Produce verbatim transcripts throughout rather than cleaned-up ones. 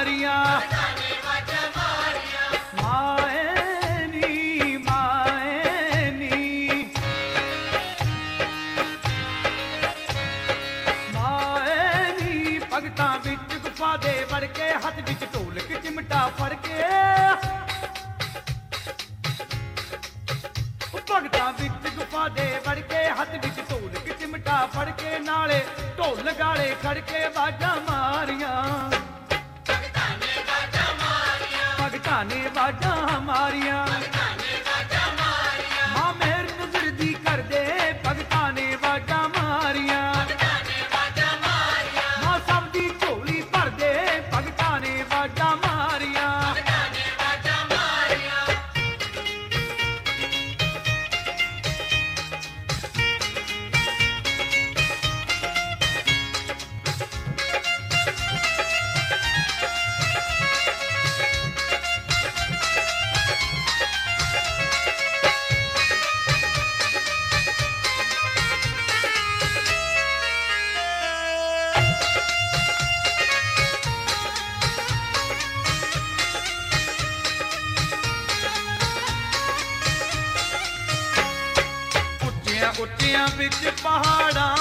ਮਾਰੀਆਂ ਮਾਏ ਨੀ ਮਾਏ ਨੀ ਮਾਏ ਨੀ ਭਗਤਾਂ ਵਿੱਚ ਗੁਫਾ ਦੇ ਵੜ ਕੇ ਹੱਥ ਵਿੱਚ ਢੋਲਕ ਚਿਮਟਾ ਫੜ ਕੇ ਭਗਤਾਂ ਵਿੱਚ ਗੁਫਾ ਦੇ ਵੜ ਕੇ ਹੱਥ ਵਿੱਚ ਢੋਲਕ ਚਿਮਟਾ ਫੜ ਕੇ ਨਾਲੇ ਢੋਲ ਗਾਲੇ ਖੜ ਕੇ ਬਾਜਾਂ ਮਾਰੀਆਂ ਭਗਤਾਂ ਨੇ ਬਾਜਾਂ ਮਾਰੀਆਂ ਭਗਤਾਂ ਨੇ ਬਾਜਾਂ ਮਾਰੀਆਂ ਮਾਂ ਮੇਰ ਨਜ਼ਰ ਦੀ ਕਰਦੇ ਭਗਤਾਂ ਨੇ ਬਾਜਾਂ ਮਾਰੀਆਂ ਮਾਂ ਸਭ ਦੀ ਝੋਲੀ ਭਰਦੇ ਭਗਤਾਂ ਨੇ ਬਾਜਾਂ ਮਾਰੀਆਂ ਉੱਚਿਆਂ ਵਿੱਚ ਪਹਾੜਾਂ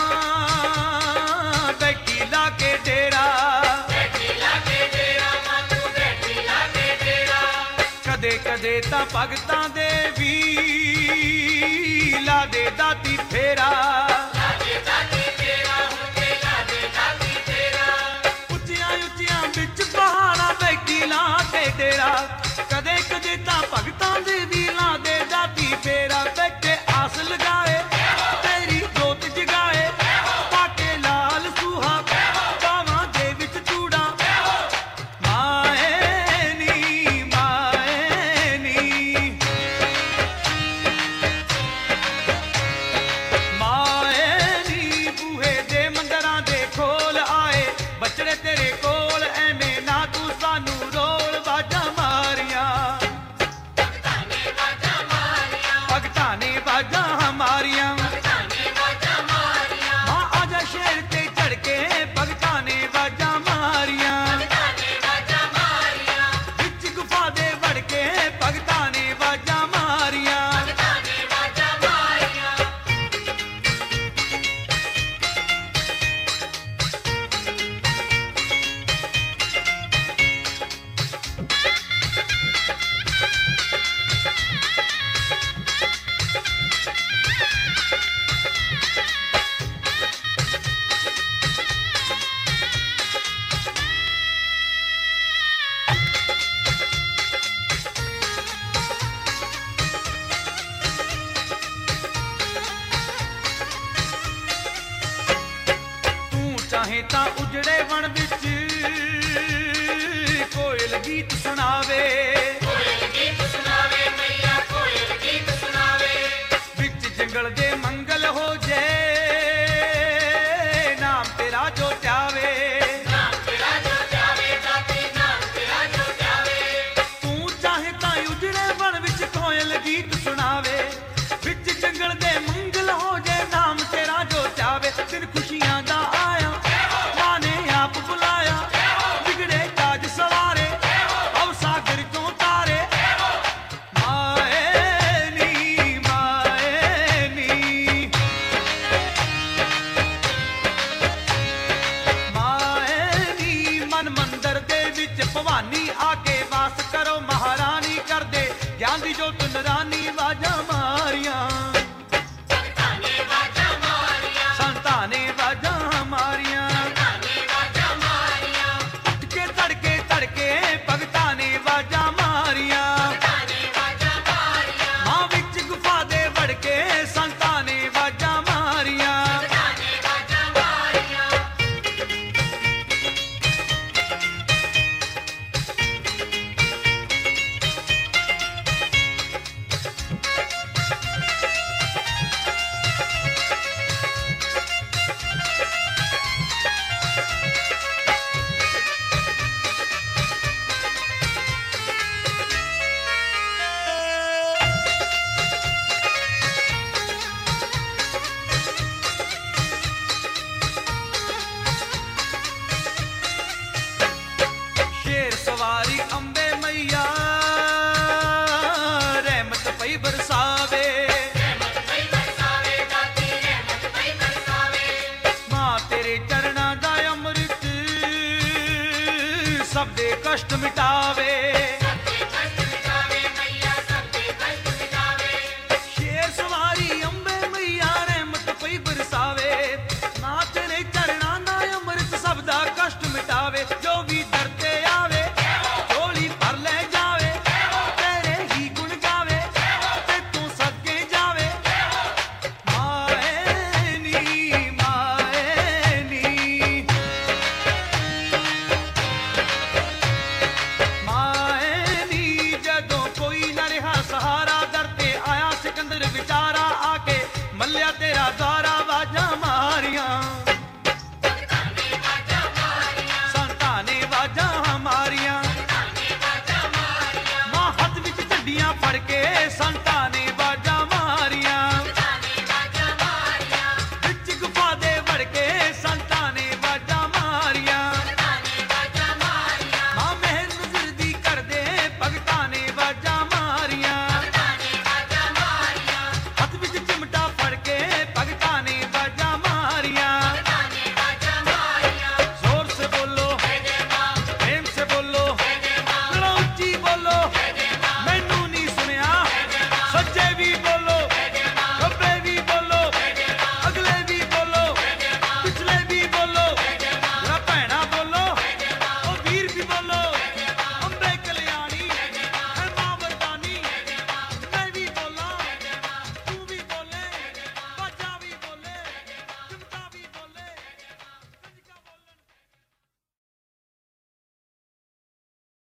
ਬੈਠੀ ਲਾ ਕੇ ਡੇਰਾ ਬੈਠੀ ਲਾ ਕੇ ਡੇਰਾ ਮਾਤੂ ਬੈਠੀ ਲਾ ਕੇ ਡੇਰਾ ਕਦੇ ਕਦੇ ਤਾਂ ਭਗਤਾਂ ਦੇ ਵੀ ਲਾ ਦੇ ਦਾਤੀ ਫੇਰਾ ਲਾ ਦੇ ਦਾਤੀ ਫੇਰਾ ਹੁੰਦੇ ਲਾ ਦੇ ਦਾਤੀ ਫੇਰਾ ਉੱਚਿਆਂ ਉੱਚਿਆਂ ਵਿੱਚ ਪਹਾੜਾਂ ਬੈਠੀ ਲਾ ਕੇ ਡੇਰਾ ਕਦੇ ਕਦੇ ਤਾਂ ਭਗਤਾਂ ਦੇ ਵੀ ਲਾ ਦੇ ਦਾਤੀ ਫੇਰਾ ਬੈਠੇ ਆਸ ਲਗਾਏ ਚਾਹੇ ਤਾਂ ਉਜੜੇ ਵਣ ਵਿੱਚ ਕੋਇਲ ਗੀਤ ਸੁਣਾਵੇ ਕੋਇਲ ਗੀਤ ਸੁਣਾਵੇ ਮਈਆ ਕੋਇਲ ਗੀਤ ਸੁਣਾਵੇ ਵਿੱਚ ਜੰਗਲ ਦੇ ਮੰਗਲ ਹੋ ਜੇ ਨਾਮ ਤੇਰਾ ਜੋ ਚਾਵੇ ਨਾਮ ਤੇਰਾ ਜੋ ਚਾਵੇ ਦਾਤੇ ਨਾਮ ਤੇਰਾ ਜੋ ਚਾਵੇ ਤੂੰ ਚਾਹੇ ਤਾਂ ਉਜੜੇ ਵਣ ਵਿੱਚ ਕੋਇਲ ਗੀਤ ਸੁਣਾਵੇ ਵਿੱਚ ਜੰਗਲ ਦੇ ਮੰਗਲ ਹੋ ਜੇ ਨਾਮ ਤੇਰਾ ਜੋ ਚਾਵੇ ਦਿਨ ਖੁਸ਼ੀਆਂ ਦਾ ਆਇਆ ਭਵਾਨੀ ਆ ਕੇ ਵਾਸ ਕਰੋ ਮਹਾਰਾਣੀ ਕਰਦੇ ਗਿਆਨ ਦੀ ਜੋਤ ਨਰਾਨੀ ਵਾਜਾਂ ਮਾਰੀਆਂ ਸੰਤਾਂ ਨੇ ਵਾਜਾਂ ਮਾਰੀਆਂ ਸੰਤਾਂ ਨੇ ਕਸ਼ਟ ਮਿਟਾਵੇ।